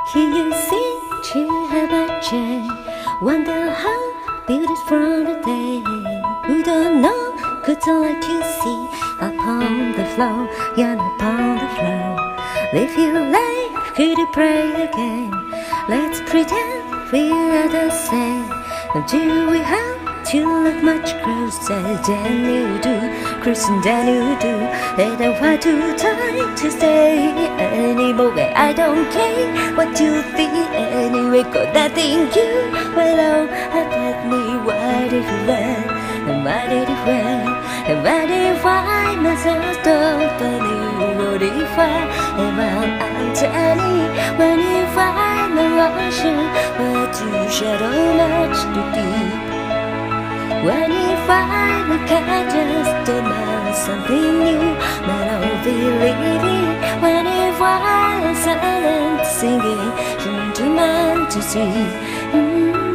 Here you seem to have a chance. Wonder how beautiful the day. Who don't know could like to see upon the floor, yeah, upon the floor. Live your life, could you pray again? Let's pretend we are the same. Do we have to look much closer than you do, closer than you do? I don't want to try to stay anymore. I don't care what you think anyway. Got nothing you will about me. Why did you run? And why did you run? And why did you find myself totally mortified? And I'm telling you, when you find the ocean, but you shadow much too deep. When you find the cat just demand something new, but I'll believe it. When you find silent singing, gentleman to see.